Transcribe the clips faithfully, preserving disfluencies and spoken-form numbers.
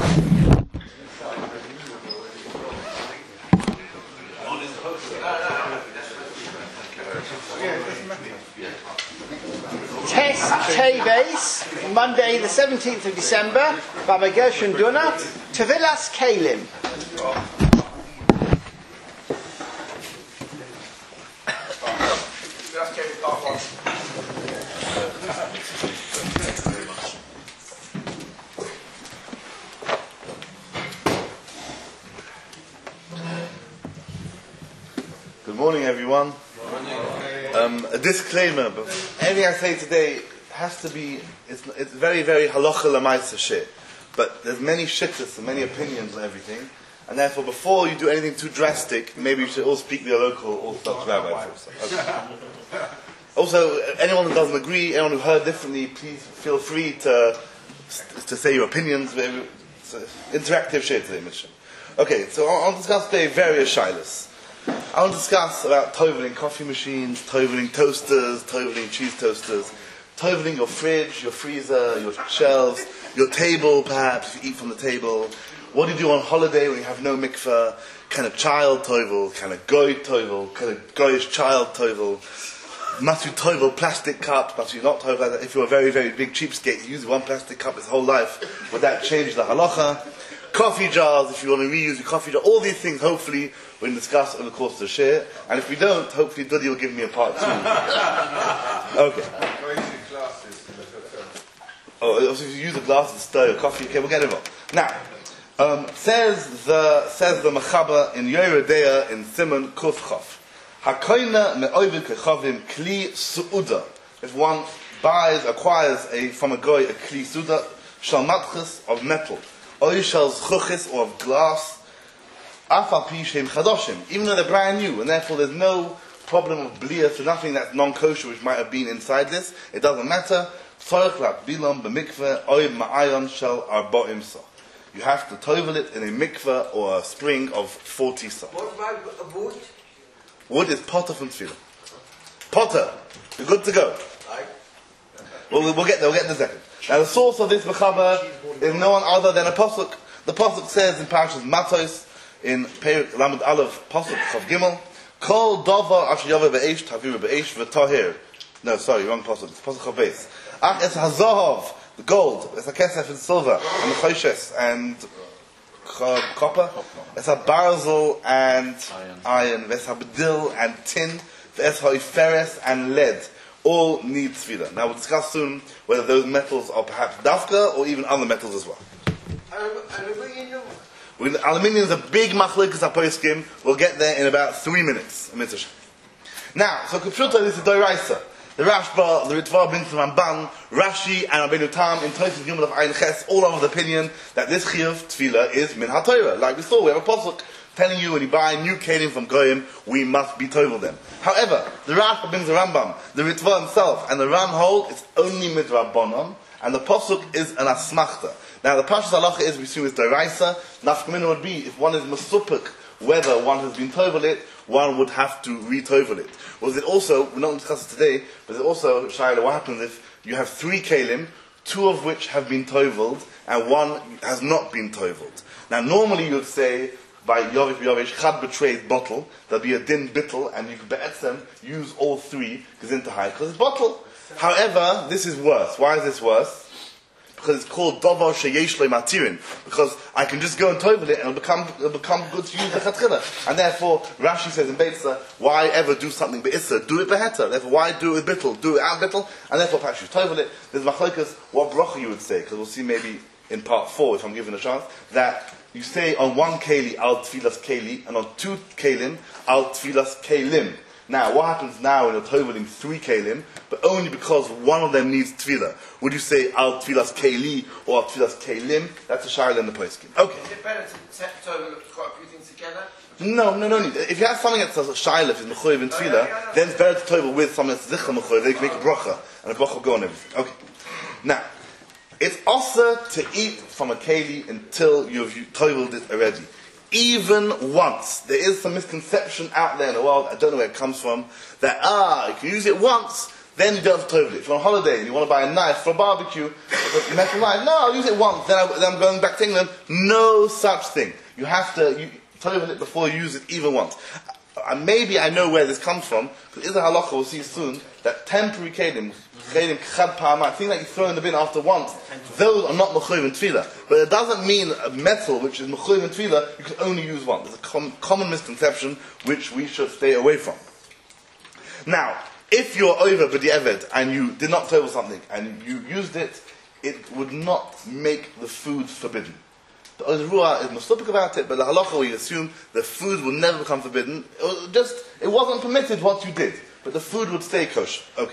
Test Teves, Monday the seventeenth of December, Baba Gershon Duna, Tevilas Kalim. Good morning, everyone. Um, a disclaimer, but everything I say today has to be, it's, it's very, very halacha l'maisa shit. But there's many shittas and many opinions on everything. And therefore, before you do anything too drastic, maybe you should all speak to your local Orthodox rabbi first. Okay. Also, anyone who doesn't agree, anyone who heard differently, please feel free to to say your opinions. It's an interactive shit today, Mishnah. Okay, so I'll, I'll discuss today various shilas. I want to discuss about toveling coffee machines, toveling toasters, toveling cheese toasters, toveling your fridge, your freezer, your shelves, your table perhaps, if you eat from the table. What do you do on holiday when you have no mikveh? Kind of child tovel, kind of goy tovel, kind of goyish child tovel. Must you tovel plastic cups, must you not tovel? If you're a very, very big cheapskate, you use one plastic cup his whole life, would that change the halacha? Coffee jars, if you want to reuse your coffee jar, all these things hopefully we'll discuss over the course of the share. And if we don't, hopefully Dudi will give me a part two. Okay. Oh, also if you use a glass to stir your coffee, okay, we'll get it on. Now, um, says the says the Mechaber in Yeridea in Simon Kufchof. Hakoina me'ovid kechavim kli su'uda. If one buys, acquires a from a goy a kli su'uda, shal matchis of metal. Oishal zchuchis or of glass, afal pishem chadoshim, even though they're brand new, and therefore there's no problem of blias, so nothing that's non-kosher which might have been inside this. It doesn't matter. Tzorich lat bilam b'mikveh oy ma'ayon shel arba'im sa. You have to tovel it in a mikveh or a spring of forty sa. What about wood? Wood is potter from tefillah. Potter, you're good to go. Well, we'll get there. We'll get in a second. Now, the source of this mechaber is no one other than a pasuk. The pasuk says in Parashas Matos, in Perek Lamed Aleph, pasuk Chav Gimel, Kol davar asher yaveh be'esh taviru be'esh v'tahir. No, sorry, wrong pasuk. It's pasuk Chav Beis. Ach es hazahav, the gold. It's a kesef and silver, and the choshes and copper. It's a barzel and iron. It's a bedil and tin. It's haiferes and lead. All need tefillah. Now we'll discuss soon whether those metals are perhaps dafka or even other metals as well. Aluminium. Aluminium is a big machlokas aposkim. We'll get there in about three minutes. Now, so Kupshuta, this is Doiraisa. The Rashba, the Ritva, Bin Ramban, Rashi, and Rabbeinu Tam in Tosfos Gimel of Ayin Ches, all of the opinion that this chiyuv tefillah is min haTorah. Like we saw, we have a pasuk telling you when you buy new kelim from Goyim, we must be tovel them. However, the Rashba brings the Rambam, the Ritva himself, and the Ram hold it's only midrabanon, and the pasuk is an asmachta. Now the Pashas halacha is we assume it's Doraisa. Nafkamina would be if one is masupik whether one has been tovel it, one would have to re-tovel it. Was it also, we're not going to discuss it today, but it's also, Shaila, what happens if you have three kelim, two of which have been toveled, and one has not been toveled. Now normally you would say, by Yovish Yovish, Chad betrayed bottle, there'll be a din bittel, and you can be'etzem use all three, because into high, because it's bottle. However, this is worse. Why is this worse? Because it's called Davar Sheyesh Le Matirin. Because I can just go and tovel it and it'll become, it'll become good to use the Chatchila. And therefore, Rashi says in Beitza, why ever do something Be'issa? Do it Beheta. Therefore, why do it with Bittel? Do it out Bittel. And therefore, perhaps you tovel it. There's Machlokas, what bracha you would say. Because we'll see maybe in part four, if I'm given a chance, that you say on one Keli, Al Tfilas Keli, and on two Kelim, Al Tfilas Kelim. Now, what happens now when you're toveling three kelim, but only because one of them needs tefillah? Would you say al tfilas keli or al tfilas kelim? That's a shayla in the poskim. Okay. Is it better to tovel quite a few things together? No, no, no need. If you have something that's a shayla, if it's mechoyev and tefillah, oh, yeah, yeah, yeah. then it's better to tovel with something that's zichah mechoyev. They can make a bracha, and a bracha will go on everything. Okay. Now, it's also to eat from a keli until you've toveled it already. Even once, there is some misconception out there in the world, I don't know where it comes from, that, ah, you can use it once, then you don't have to tovel it. If you're on holiday and you want to buy a knife for a barbecue, the metal knife. No, I'll use it once, then, I, then I'm going back to England. No such thing. You have to you, toivel it before you use it even once. Uh, maybe I know where this comes from, because is a halacha, we'll see soon, that temporary kelim, kelim chad pa'amah, things that you throw in the bin after once, those are not mechuyev in tefillah. But it doesn't mean a metal which is mechuyev in tefillah, you can only use one. There's a com- common misconception which we should stay away from. Now, if you're over b'di'evet and you did not tovel something and you used it, it would not make the food forbidden. The Oz Ruah is mustupik about it, but the halacha we assume the food will never become forbidden. It was just it wasn't permitted what you did, but the food would stay kosher. Okay.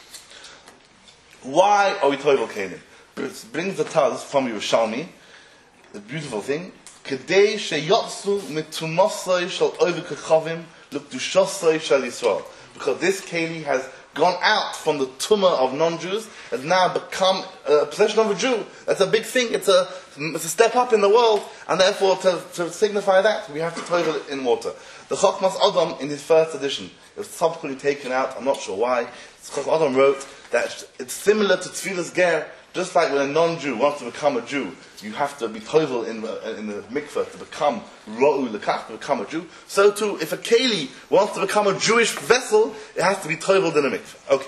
Why are we tovel kelim? It brings the taz from Yerushalmi, the beautiful thing. Kedei sheyotzu mitumosai shel over kechavim l'kdushosai shel Yisrael. Because this keli has gone out from the tumah of non-Jews, has now become a possession of a Jew. That's a big thing. It's a, it's a step up in the world, and therefore to, to signify that, we have to tovel it in water. The Chokmas Adam, in his first edition, it was subsequently taken out, I'm not sure why. Chokmas Adam wrote that it's similar to Tfilas Ger, just like when a non-Jew wants to become a Jew, you have to be tovel in the, in the mikveh to become ro'u lekach, to become a Jew. So too, if a keli wants to become a Jewish vessel, it has to be toveled in a mikveh. Okay.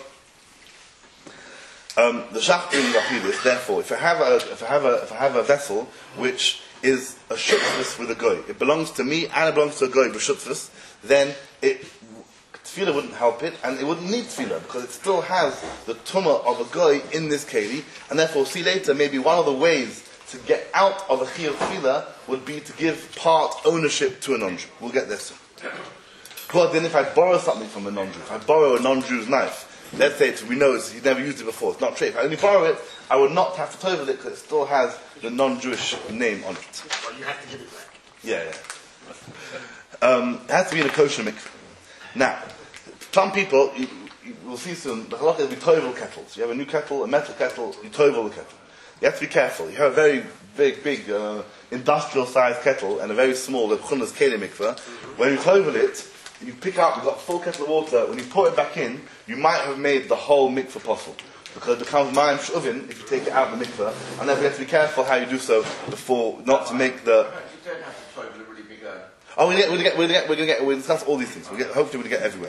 Um, the shach in Rachidus, therefore, if I have a if I have a if I have a vessel which is a shutfus with a goy, it belongs to me and it belongs to a goy b'shutfus, then it tefillah wouldn't help it, and it wouldn't need tefillah because it still has the tumah of a goy in this keli, and therefore, see later, maybe one of the ways to get out of a chiyuv tefillah would be to give part ownership to a non-Jew. We'll get there soon. Well, then, if I borrow something from a non-Jew, if I borrow a non-Jew's knife, let's say it's, we know it's, he's never used it before, it's not true. If I only borrow it, I would not have to tovel it because it still has the non-Jewish name on it. Well, you have to give it back. Yeah, yeah. Um, it has to be in a kosher mikveh. Now, some people, you, you, we'll see soon, the halakha is we tovel kettles. You have a new kettle, a metal kettle, you tovel the kettle. You have to be careful. You have a very big, big uh, industrial-sized kettle and a very small, the b'chunas kelim mikveh. When you tovel it, you pick up, you've got a full kettle of water, when you pour it back in, you might have made the whole mikveh possible. Because it becomes mayim shuvin if you take it out of the mikveh, and therefore you have to be careful how you do so before, not to make the... You don't have to tovel a really big urn. Oh, we'll get, we'll get, we'll get, we're going to get, we'll discuss all these things. We'll get, hopefully we'll get everywhere.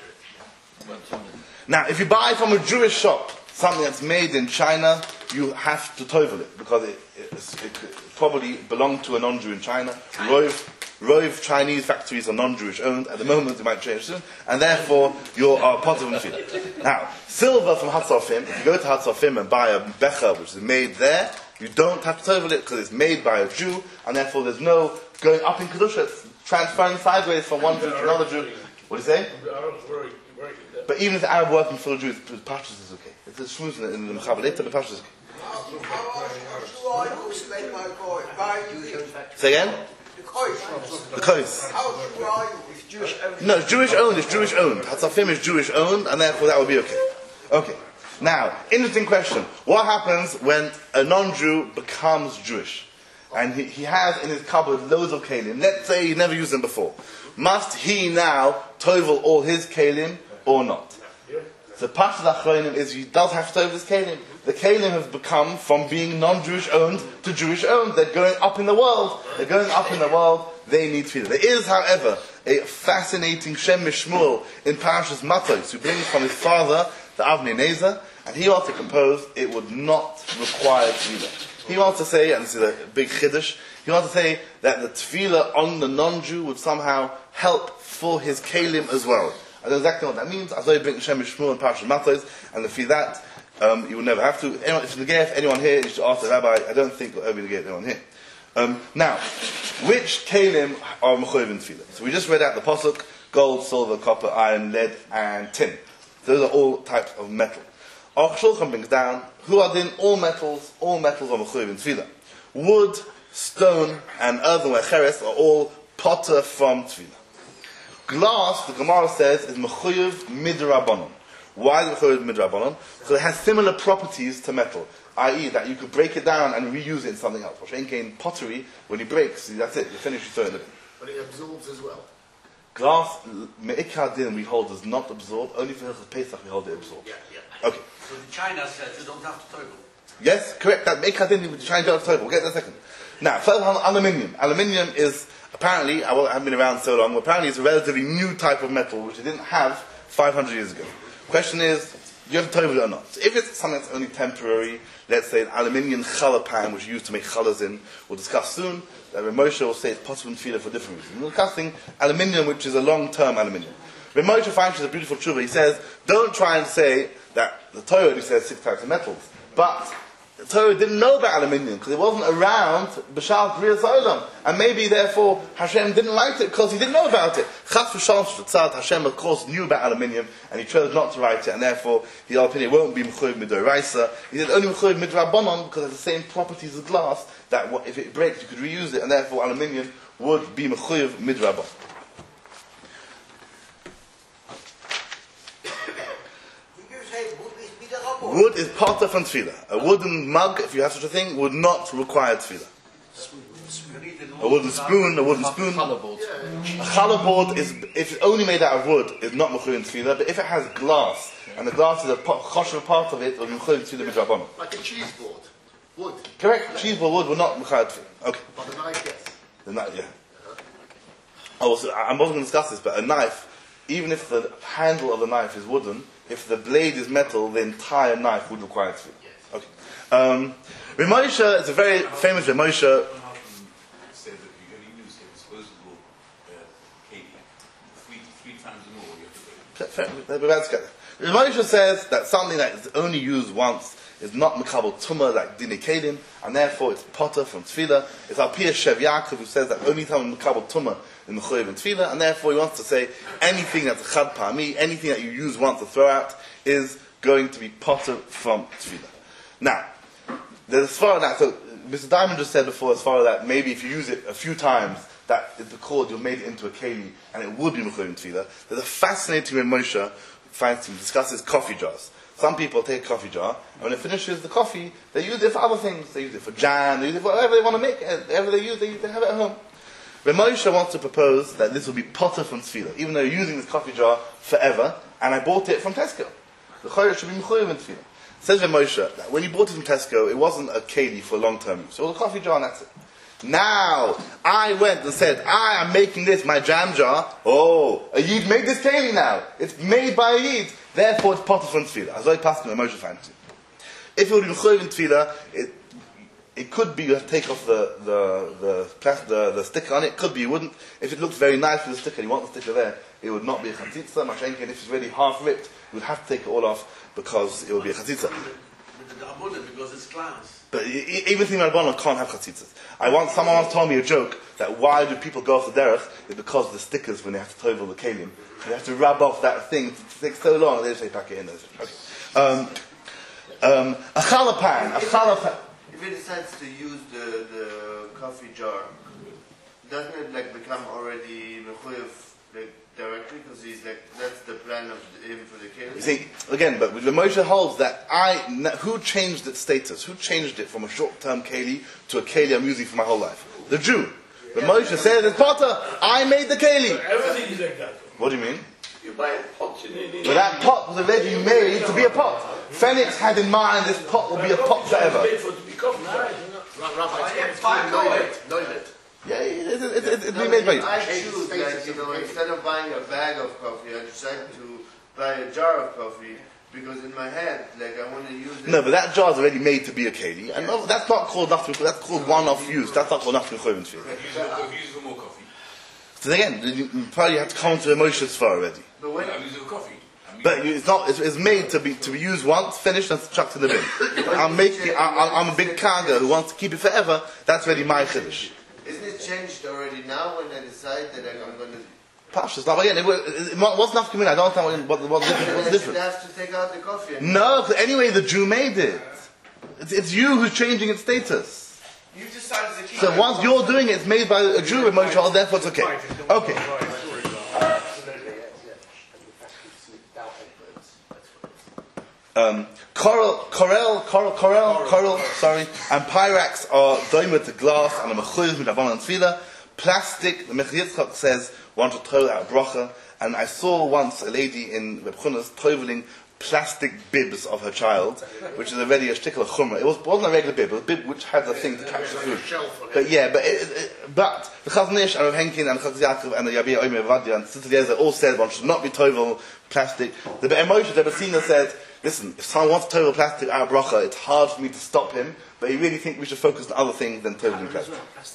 Now, if you buy from a Jewish shop something that's made in China, you have to tovel it because it, it, it probably belonged to a non-Jew in China. Rove, Rove Chinese factories are non-Jewish owned. At the moment, it might change soon, and therefore you are part of them. Now, silver from Hatzafim. If you go to Hatzafim and buy a becher which is made there, you don't have to tovel it because it's made by a Jew, and therefore there's no going up in kedusha. It's transferring sideways from one Jew to another Jew. What do you say? But even if the Arab working for a Jew, the pashtus is okay. It's a shmuz in the Mechaber, the pashtus is okay. Say again? The kois. No, it's Jewish owned. It's Jewish owned. Hatzafim is Jewish owned, and therefore that would be okay. Okay. Now, interesting question. What happens when a non-Jew becomes Jewish? And he, he has in his cupboard loads of kelim. Let's say he never used them before. Must he now tovel all his kelim or not? The pashtus achronim is he does have to tovel his kelim. The kelim have become from being non-Jewish owned to Jewish owned. They're going up in the world. They're going up in the world. They need tefillah. There is, however, a fascinating Shem Mishmuel in Parashas Matos who brings from his father the Avnei Nezer, and he wants to compose it would not require tefillah. He wants to say, and this is a big chiddush, he wants to say that the tefillah on the non-Jew would somehow help for his kelim as well. I don't know exactly what that means. As I bring Shem Mishmuel and Parashas Matos, and if you that, um, you would never have to. Anyone, if the if anyone here, you should ask the rabbi. I don't think there'll ever be anyone here. Um, now, which kelim are mechuyev in tefillah? So we just read out the pasuk: gold, silver, copper, iron, lead, and tin. Those are all types of metal. Our Shulchan brings down, who are then all metals, all metals are mechuyev in tefillah. Wood, stone, and earthenware, cheres, are all potter from tefillah. Glass, the Gemara says, is mechuyev midrabanon. Why is it mechuyev midrabanon? Because it has similar properties to metal, that is that you could break it down and reuse it in something else. In pottery, when you break, see, that's it, you finish, you throw it in the bin. But it absorbs as well. Glass, me'ikar din we hold does not absorb, only for Hilchos Pesach we hold it absorbs. Yeah, yeah. Okay. So the China says you don't have to tovel. Yes, correct. That make I didn't try and go off the We'll get that in a second. Now, first on aluminium. Aluminium is apparently, I haven't been around so long, but apparently it's a relatively new type of metal which they didn't have five hundred years ago. Question is, do you have to tovel it or not? So if it's something that's only temporary, let's say an aluminium challah pan which you use to make challahs in, we'll discuss soon, that Moshe will say it's possible in tefillah for different reasons. We're discussing aluminium which is a long-term aluminium. Moshe finds a beautiful tshuva. He says, don't try and say that the Torah only says six types of metals. But the Torah didn't know about aluminium because it wasn't around B'shal Kriyas Olam. And maybe, therefore, Hashem didn't like it because he didn't know about it. Chas v'shalom sh'tzad, Hashem, of course, knew about aluminium and he chose not to write it. And therefore, his opinion won't be Mechuyev Midoraisa. He said only Mechuyev Midrabanan because it has the same properties as glass that if it breaks, you could reuse it. And therefore, aluminium would be Mechuyev Midrabanan. Wood is potter from tefillah. A wooden mug, if you have such a thing, would not require tefillah. A wooden spoon, a wooden spoon. A challah board is, if it's only made out of wood, is not mechuyev tefillah. But if it has glass, and the glass is a kosher part of it, it will be mechuyev tefillah midrabanan. Like a cheese board. Wood. Correct. Cheese board wood will not mechuyev tefillah. Okay. But a knife, yes. The knife, yeah. Oh, so I'm not going to discuss this, but a knife, even if the handle of the knife is wooden, if the blade is metal, the entire knife would require tefillah. Yes. Okay. Um, Ramosha is a very famous Ramosha. Said that you're going to use a disposable uh, K D three, three times more. You have to Fair, Ramosha says that something that is only used once is not mekabel tumah like dinei kelim, and therefore it's potter from tefillah. It's Al Piyah Shev Yaakov who says that only time mekabel tumah in mechuyev and tefillah, and therefore he wants to say anything that's chad pa'ami, anything that you use once to throw out, is going to be potter from tefillah. Now, there's as far as that, so Mister Diamond just said before, as far as that, maybe if you use it a few times, that is because you've made it into a keli, and it would be mechuyev and tefillah. There's a fascinating when Moshe finds him discusses coffee jars. Some people take a coffee jar, and when it finishes the coffee, they use it for other things. They use it for jam, they use it for whatever they want to make, whatever they use, they, they have it at home. Moshe wants to propose that this will be potter from tefillah, even though you're using this coffee jar forever, and I bought it from Tesco. The chayre should be mechuyev and tefillah. Says Moshe that when you bought it from Tesco, it wasn't a keli for long-term use. It was a coffee jar and that's it. Now, I went and said, I am making this my jam jar. Oh, a Yid made this keli now. It's made by a Yid. Therefore, it's potter from tefillah. As I passed Moshe finds it. If it would be mechuyev and tefillah, it It could be you have to take off the the the, plastic, the the sticker on it. It could be you wouldn't. If it looks very nice with the sticker, and you want the sticker there, it would not be a chatzitza. Mashenkin, if it's really half ripped, you would have to take it all off because it would be a chatzitza. because it's glass. But e- even thing Rabbanon can't have chatzitzas. I want someone once told me a joke that why do people go off the derech is because of the stickers when they have to tovel the kelim. They have to rub off that thing. It takes so long. They just say pack it in. Okay. Um, um, a challah pan. A challah pan. If it decides to use the, the coffee jar, doesn't it like become already mechuyev like directly because he's like that's the plan of him for the keli? You see again, but the Moshe holds that I who changed its status? Who changed it from a short-term keli to a keli I'm using for my whole life? The Jew. The yeah, Moshe said, "It's potter. I made the keli." Everything is like that. What do you mean? You buy a pot, you need it. But that pot was already made to be a pot. Phoenix had in mind this pot will be a pot forever. Made for it to be coffee. Yeah, it's it, it, it, it, it made by you. I choose, like, you know, instead of buying a bag of coffee, I decide to buy a jar of coffee because in my head, like, I want to use it. No, but that jar is already made to be a keli, and no, that's not called nothing. That's called one-off use. That's not called nothing for Use for more coffee. So again, you you probably have to come to emotions for already. But when I'm using coffee. But it's not. It's, it's made to be to be used once, finished, and chucked in the bin. I'm making. I, I'm a big cargo who wants to keep it forever. That's really my chiddush. Isn't it changed already now when I decide that like, I'm going to... Pashas. Now again, it, it, it wasn't enough to come in. I don't know what what what's different. What's different. have to take out the coffee. And No, 'cause anyway, the Jew made it. It's, it's you who's changing its status. You decided to keep So it. once you're doing it, it's made by a Jew, and Moshe, therefore it's okay. Okay. Um, coral, coral, coral, coral, coral, sorry, and pyrax are doimer to glass and a mechuyev with avon and tefillah. Plastic, the Mechir Yitzchak says, want to throw out bracha. And I saw once a lady in Reb Chunas toveling plastic bibs of her child, which is already a shtickle of chumrah. It was, wasn't a regular bib, it was a bib which had a thing to catch the food. But yeah, but it, it, but the Chazon Ish and Rav Henkin and Chazon Yaakov and the Yabir Omer Vadia and Tzitz Eliezer all said one should not be tovel plastic. The Be'er Moshe, the Bessina said, listen, if someone wants to tovel plastic out of bracha, it's hard for me to stop him, but he really think we should focus on other things than toveling plastic.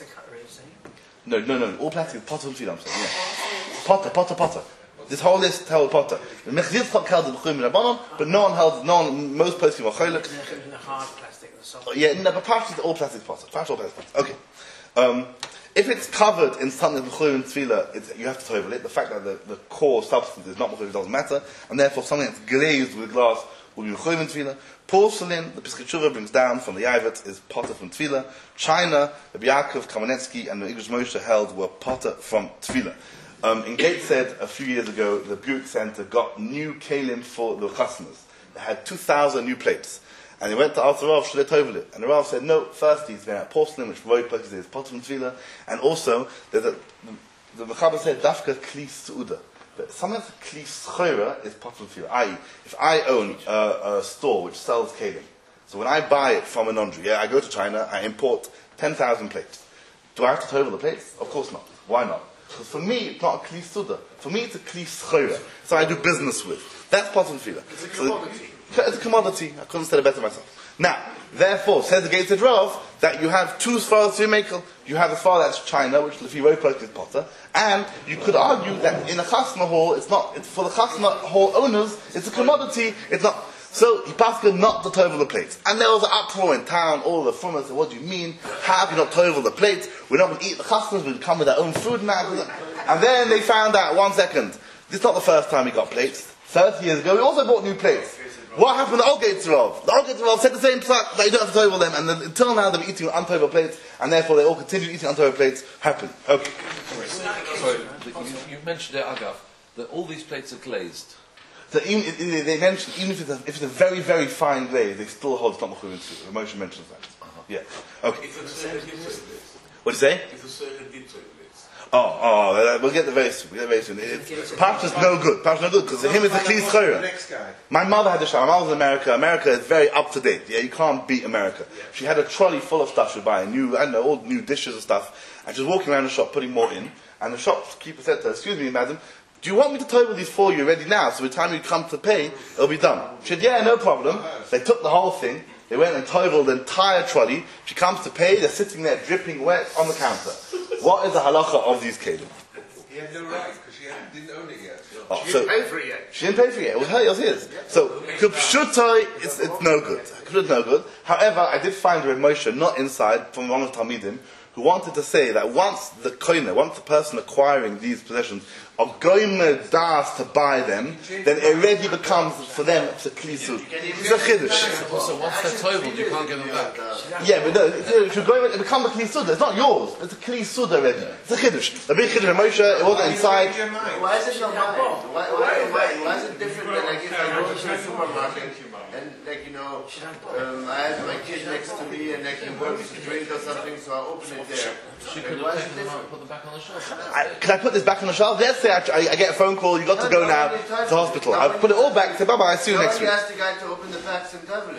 No, no, no, all plastic is potter and feed, I'm saying, yeah. Potter, potter, potter. This whole list held potter. The Mechzir Tzchak held the B'churim Rabbanon, but no one held, no one, most posting were cholik. The hard plastic, the soft. Yeah, no, but partially all plastic potter. Partially all plastic potter. Okay. Um, if it's covered in something that's B'churim and Tefillah, it's, you have to tovel it. The fact that the, the core substance is not B'churim doesn't matter, and therefore something that's glazed with glass will be B'churim and Tefillah. Porcelain, the Piskei Tshuva brings down from the Yavet, is potter from Tefillah. China, Rabbi Yaakov, Kamenetsky, and the Igros Moshe held were potter from Tefillah. Um, in Gateshead, a few years ago, the Buick Center got new kalim for the chasnas. They had two thousand new plates. And they went to ask the Rav, should they tovel it? And the Rav said, no, first he's made out of porcelain, which Roy Perkins is potter from Tefillah. And also, there's a, the Mechaber said, dafka kli su'uda. But sometimes kli schora is potter from Tefillah. that is, if I own a, a store which sells kalim, so when I buy it from a laundry, yeah, I go to China, I import ten thousand plates. Do I have to tovel the plates? Of course not. Why not? Because for me, it's not a kli suda. For me, it's a kli schora. So I do business with. That's potter and tefillah. It's a commodity. So it's a commodity. I couldn't say it better myself. Now, therefore, says the Gateshead Rav, that you have two as far as you make. You have as far as China, which Lefi Roperk is potter, and you could argue that in a chasna hall, it's not, it's for the chasna hall owners, it's a commodity, it's not. So he passed him not to tovel the plates. And there was an uproar in town, all the frummers said, what do you mean? How have you not tovel the plates? We're not going to eat the chasnas, we'll come with our own food now. And then they found out, one second, this is not the first time we got plates. thirty years ago, we also bought new plates. What happened to the old Gateshead Rav? The old Gateshead Rav said the same psak, that you don't have to tovel them, and then, until now they've been eating untovel plates, and therefore they all continue eating untovel plates. Happened. Okay. Sorry, you, you mentioned it, Agav, that all these plates are glazed. So even, they mentioned, even if it's, a, if it's a very, very fine glaze, they still hold it's not Mechuvin Tefillah. Moshe mentions that. Uh-huh. Yeah. Okay. What do you say? If the Seder did tovel it. Oh, oh, we'll get there very soon. We'll get there very soon. Pasha's no good. Pasha's no good because him is a kli schora. My mother had a shower. My mother was in America. America is very up to date. Yeah, you can't beat America. She had a trolley full of stuff she'd buy, new, I don't know, all new dishes and stuff. And she was walking around the shop putting more in. And the shopkeeper said to her, "Excuse me, madam, do you want me to tovel these for you ready now, so by the time you come to pay, it'll be done?" She said, "Yeah, no problem." They took the whole thing. They went and toveled the entire trolley. She comes to pay. They're sitting there dripping wet on the counter. What is the halacha of these kelim? He had no right because she had, didn't own it yet. Oh, She so, didn't pay for it yet. she didn't pay for it yet. It was her. It was his. So kupshutai, it's, it's no good. Kupshutai, no good. However, I did find Reb Moshe not inside from one of the Talmidim who wanted to say that once the koiner, once the person acquiring these possessions are goymer das to buy them, then it already becomes for them it's a klisud. It's a chiddush. So once they're toveled, you can't give them back. Yeah, but no, if you're going, it becomes a klisud. It's not yours. It's a klisud already. It's a chiddush. The big chiddush of Moshe, it wasn't inside. Why is it not mine? Why, why, why, why is it different than like if I go to the supermarket and like you know, um, I have my kid next to me and like he wants to drink or something, so I open it there. She could have taken them out and put them back on the shelf. I, can I put this back on the shelf? Let's say I, I, I get a phone call, you got to go now to the hospital. I put it all back, say bye bye, see you next Nobody week. asked the guy to open the packs and cover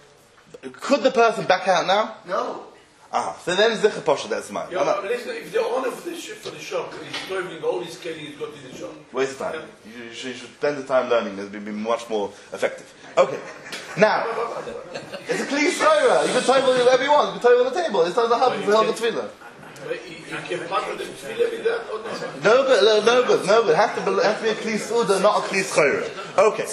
it. Could the person back out now? No. Ah, so then Zichar Pasha, that's mine. Yeah, I'm but not, listen, if the owner of the shop, for the shop is toiling all his kelly he's got in the shop. waste of time. You, you, should, you should spend the time learning, it'll be, be much more effective. Okay, now, it's a clean story. You can toivel whatever you want, you can toivel the table, it's not the hub, it's the hub of tefillah. But he, he can part of the tefillah with that or not? No good, no, no good, no good. It has to be, it has to be a kli suda, not a kli schora. Okay.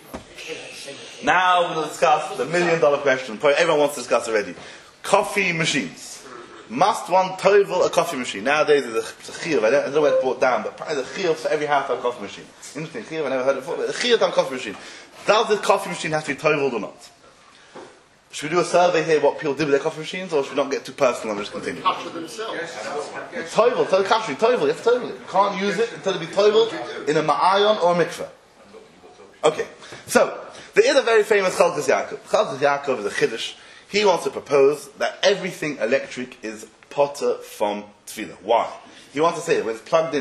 Now we're going to discuss the million dollar question. Probably everyone wants to discuss already. Coffee machines. Must one tovel a coffee machine? Nowadays there's a chiyuv. I don't, I don't know where it's brought down, but probably there's a chiyuv for every house to have a coffee machine. Interesting chiyuv, I never heard it before. But a chiyuv to have a coffee machine. Does this coffee machine have to be toveled or not? Should we do a survey here what people did with their coffee machines, or should we not get too personal and just continue? Touch themselves. Tovel, tell the kashrut, tovel, you have to tovel it. You can't use it until it be toveled in a ma'ayon or a mikveh. Okay, so there is a very famous Chalkas Yaakov. Chalkas Yaakov is a chiddush. He wants to propose that everything electric is potter from tefillah. Why? He wants to say that when it's plugged in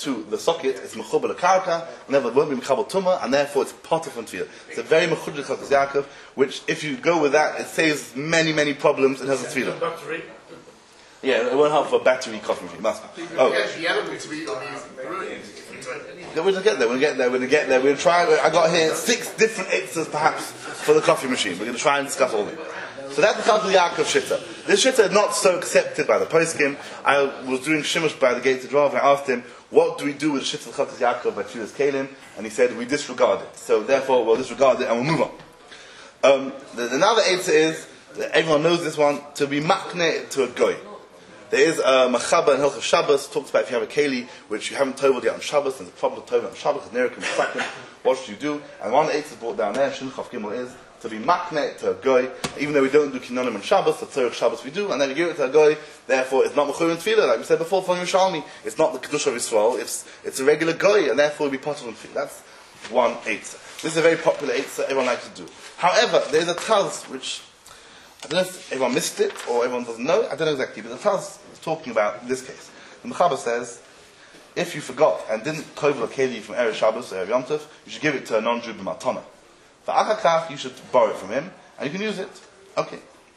to the socket, it's mechuber l'karka, and therefore it won't be mechabel tumah, and therefore it's potter from tefillah. It's a very mechuber Chokas Yaakov, which if you go with that, it saves many, many problems in Hezbollah tefillah. Battery. Yeah, it won't help for a battery coffee machine. Must. Oh. Yeah, the elements we are brilliant. Yeah, we're gonna get there. We're gonna get there. We're gonna get there. We're gonna try. I got here six different eitzahs perhaps for the coffee machine. We're gonna try and discuss all of them. So that's the Chalkei Yaakov shitta. This shitta is not so accepted by the poskim. I was doing shimush by the Gates of Rav, and I asked him, "What do we do with the shitta of Chalkei Yaakov by Tfilas Kalim?" And he said, "We disregard it. So therefore, we'll disregard it and we'll move on." Um, the, another eitzah is that everyone knows this one, to be makne to a goy. There is a Machaba in Hilchos Shabbos, talks about if you have a keli which you haven't toveled yet on Shabbos, and the problem with toveling on Shabbos is Nerikim Sakim, what should you do? And one of the eights is brought down there, Shin Chav Gimel, is to be makne to a goy, even though we don't do kinanim on Shabbos, the Tzorich Shabbos we do, and then we give it to a goy, therefore it's not Mechuyim Tefillah, like we said before from Yerushalmi, it's not the Kedusha of Yisrael, it's, it's a regular goy, and therefore it'll be part of Tefillah. That's one eitzah. This is a very popular eitzah everyone likes to do. However, there is a Taz which, I don't know if everyone missed it, or everyone doesn't know, I don't know exactly, but the Taz is talking about this case. The Mechaber says, if you forgot and didn't tovel a keli from Erev Shabbos or Erev Yom Tov, you should give it to a non-Jew b'matana. For Achakach, you should borrow it from him, and you can use it. Okay.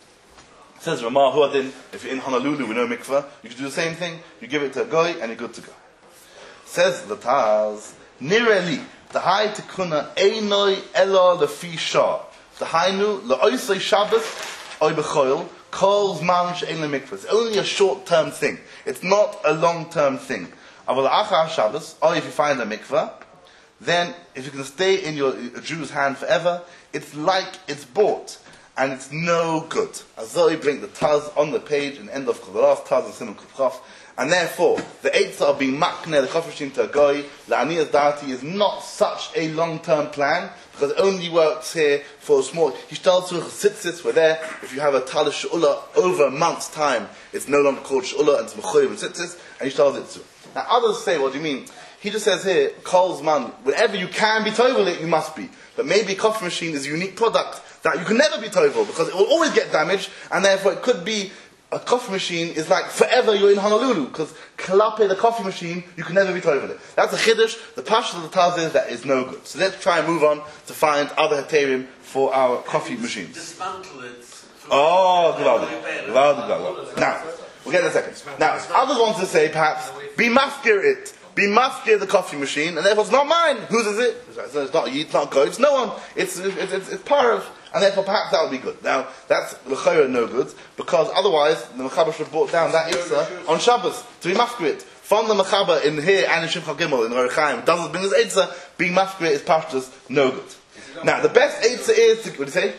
It says, Ramah Huadin, if you're in Honolulu with no mikveh, you can do the same thing, you give it to a goy, and you're good to go. Says the Taz, Nireli, the high tikuna, Einoi Elo Lefi Shah, the Hainu, Le'oisei Shabbos, Oy B'choil, calls man she'ein mikveh. It's only a short-term thing. It's not a long-term thing. Aval achar Shabbos, or if you find a mikveh, then if you can stay in your Jew's hand forever, it's like it's bought, and it's no good. Azoi bring the Taz on the page and end of the last Taz and Simon Kufchaf, and therefore the eitzah of being makne the coffee machine to a goy, the aniyas dati is not such a long-term plan, because it only works here for a small. Hishtalzu tzitzis were there. If you have a talis she'ula over a month's time, it's no longer called she'ula and it's mechoyev and tzitzis, and hishtalzu tzitzis. Now others say, what do you mean? He just says here, Kol's man, whenever you can be tovel it, you must be. But maybe a coffee machine is a unique product that you can never be tovel because it will always get damaged, and therefore it could be a coffee machine is like forever you're in Honolulu, because Kalape, the coffee machine, you can never be tovel it. That's a chiddush. The pashut of the Taz is that is no good. So let's try and move on to find other heterim for our coffee machines. Dismantle it. Oh, gewaldig. Gewaldig, gewaldig. Now, we'll get in a second. Now, others want to say perhaps, be mafkir it. Be mafkir the coffee machine, and therefore it's not mine. Whose is it? It's not you, it's not good, it's no one. It's, it's, it's, it's Parav. And therefore perhaps that would be good. Now, that's l'chayra no good, because otherwise the Mechaber should have brought down that Eitzah on Shabbos, to be mafkir it. From the Mechaber in here and in Shimcha Gimel, in Ror Chaim, doesn't bring this Eitzah, being mafkir is pashtus no good. Now, the best Eitzah is, to, what do you say?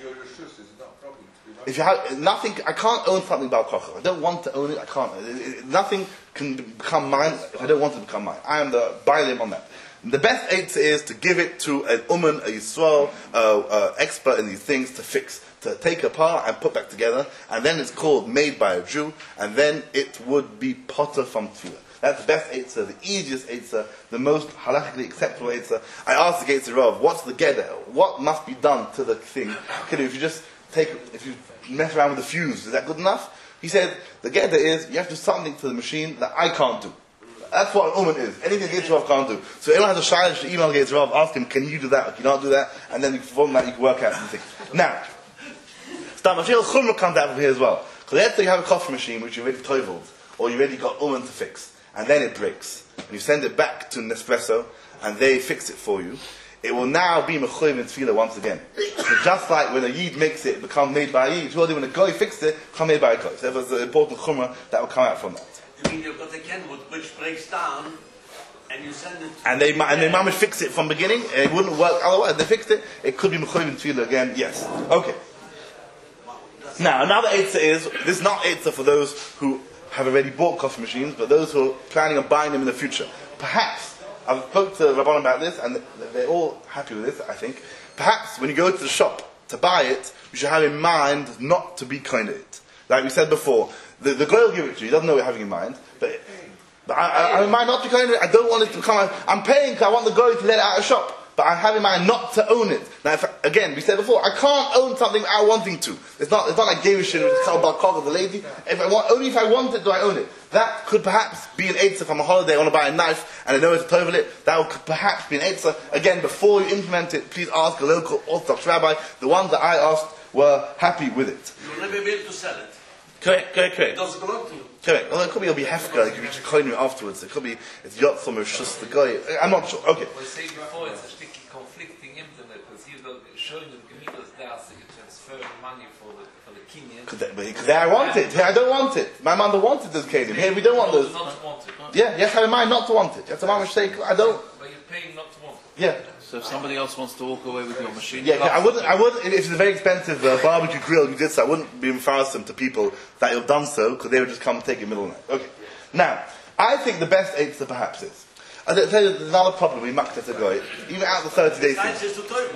If you have nothing, I can't own something about kocha. I don't want to own it. I can't. It, it, nothing can become mine if I don't want it to become mine. I am the bailim on that. The best eitzah is to give it to an uman, a yisrael, uh, uh, expert in these things to fix, to take apart and put back together, and then it's called made by a Jew, and then it would be potter from tefillah. That's the best eitzah, the easiest eitzah, the most halachically acceptable eitzah. I asked the Gates of Rav, what's the geder? What must be done to the thing? If you just take, if you mess around with the fuse, is that good enough? He said, the geder is, you have to do something to the machine that I can't do. That's what an uman is. Anything Gates Rav can't do. So anyone has a shayla, to email Gates Rav, ask him, can you do that? Or can you not do that? And then from that you can work out something. Now, Stamashil Chumrah comes out from here as well. Because let's say you have a coffee machine which you already toveled, or you already got uman to fix, and then it breaks, and you send it back to Nespresso, and they fix it for you. It will now be mechoyev and tefillah once again. So just like when a yid makes it, it becomes made by a yid. Well, when a goy fixed it, it becomes made by a goy. So there's an important chumrah that will come out from that. You mean you've got a kenwood which breaks down, and you send it to And they and they mamish fix it from beginning. It wouldn't work otherwise. They fixed it. It could be mechoyev and tefillah again. Yes. Okay. Now another eitzah is this is not eitzah for those who have already bought coffee machines, but those who are planning on buying them in the future. Perhaps. I've spoke to Rabbanan about this, and they're all happy with this, I think. Perhaps when you go to the shop to buy it, you should have in mind not to be kind of it. Like we said before, the, the guy will give it to you, he doesn't know what you're having in mind, but, but I, I, I have in mind not to be kind of it, I don't want it to become, I'm paying because I want the guy to let it out of the shop, but I have in mind not to own it. Now, if I, again, we said before, I can't own something without wanting to. It's not, it's not like Gerushin with the Kalbar of the lady. If I want, only if I want it do I own it. That could perhaps be an eitzah. If I'm on holiday, I want to buy a knife, and I know it's a tovel it, that could perhaps be an eitzah. Again, before you implement it, please ask a local Orthodox rabbi. The ones that I asked were happy with it. You'll never be able to sell it. Correct, correct, It correct. doesn't belong to you. Correct. Well, it could be it'll be hefka, you can coin it afterwards. It could be it's yotzom or just the guy. I'm not sure. Okay. We say before it's a sticky conflicting internet because you don't showing the Gemilas das that you transfer money for the for the Kenyan. Because there I want it. Here I don't want it. My mother wanted this kingdom. Here we don't want those. Not to want it. Yeah, yes, I have in mind not to want it. That's a mama's mistake. I don't. But you're paying not to want it. Yeah. So if somebody else wants to walk away with your machine, Yeah, I wouldn't. I wouldn't. If it's a very expensive uh, barbecue grill, you did so. I wouldn't be embarrassing to people that you've done so because they would just come and take it middle of the night. Okay. Now, I think the best eitzah perhaps is. I tell you, there's another problem with maktet a guy. Even out of the thirty days. Science is to total.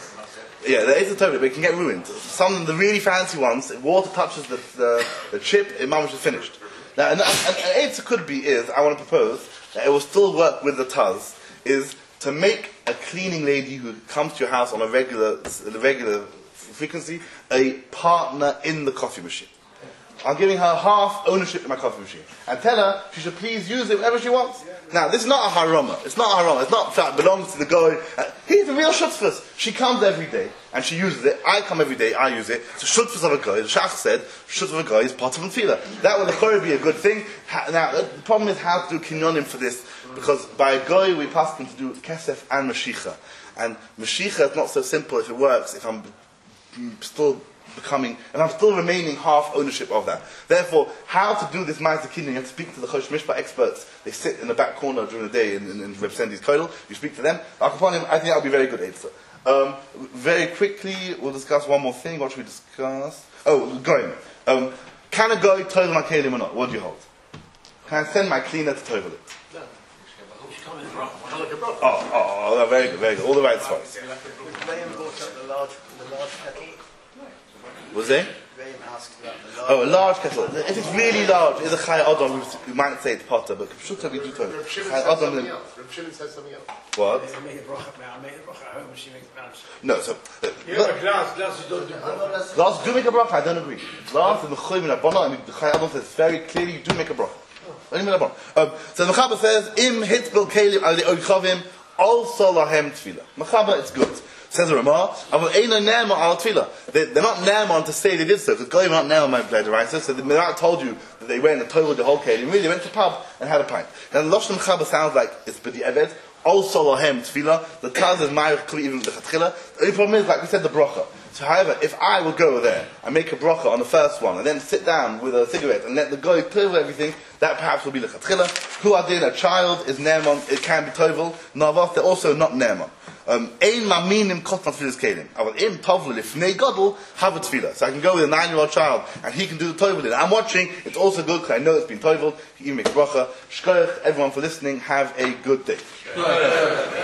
Yeah, there is a total, but it can get ruined. Some of the really fancy ones, if water touches the the, the chip, it mamash is finished. Now, an, an, an eitzah could be is I want to propose that it will still work with the tuz is to make a cleaning lady who comes to your house on a regular, a regular frequency, a partner in the coffee machine. I'm giving her half ownership in my coffee machine. And tell her she should please use it whenever she wants. Now, this is not a harama. It's not a harama. It's not that it belongs to the guy. Uh, he's a real shutzfus. She comes every day, and she uses it. I come every day, I use it. It's a shutzfus of a guy. The Shach said, shutzfus of a guy is part of a tefillah. That would, of course, be a good thing. Ha- now, the problem is how to do kinyonim for this. Because by a guy, we pass him to do kesef and mashicha. And mashicha is not so simple if it works, if I'm still becoming, and I'm still remaining half ownership of that. Therefore, how to do this ma'aser kinyan, you have to speak to the Chosh Mishpah experts. They sit in the back corner during the day and, and, and represent these koidel. You speak to them. I think that would be very good eitzah. Um, very quickly, we'll discuss one more thing. What should we discuss? Oh, going. Um, can a guy tovel my kelim or not? What do you hold? Can I send my cleaner to tovel it? Oh, oh, oh, very good, very good. All the right spots. Graham brought up the large, the large kettle. Was there? Graham asked about the large. Oh, a large kettle. If it's really large, it's a chai adam. We might say it's potter, but Pshuta we do tovel. Reb Shimon Chai says adam. something else. Reb Shimon says something else. What? I made a bracha now. I made a bracha at home and she makes balance. No, so. Uh, Yeah, but glass, glass you don't do. Glass do make a bracha, I don't agree. Glass and the choy min abona, and the chai adam says very clearly you do make a bracha. Only min abona. Um, so the Mechaber says, im hitbil kelim al oichavim, also lahem tefillah. Mechaber, it's good. Says the Ramah, "Aval eino ne'ema al tefillah." They're not ne'ema to say they did so, because goyim aren't ne'ema my bled, right? So they not told you that they went and told the whole kelim. Really, they went to the pub and had a pint. Now the Lashon Mechaber sounds like it's b'di eved. Also lahem tefillah. The Taz is my could be even the chatchila. The only problem is, like we said, the bracha. So, however, if I will go there and make a bracha on the first one, and then sit down with a cigarette and let the guy tovel everything, that perhaps will be the chatchila. Who are doing a child is ne'eman, it can be tovel. Navas, they're also not ne'eman. Ein maminim kotna tefillas kelim. Aval im tovle lifnei gadol have a tefillah. So I can go with a nine-year-old child and he can do the tovel. I'm watching. It's also good because I know it's been toveled. He can make a bracha. Shkoyach, everyone for listening. Have a good day.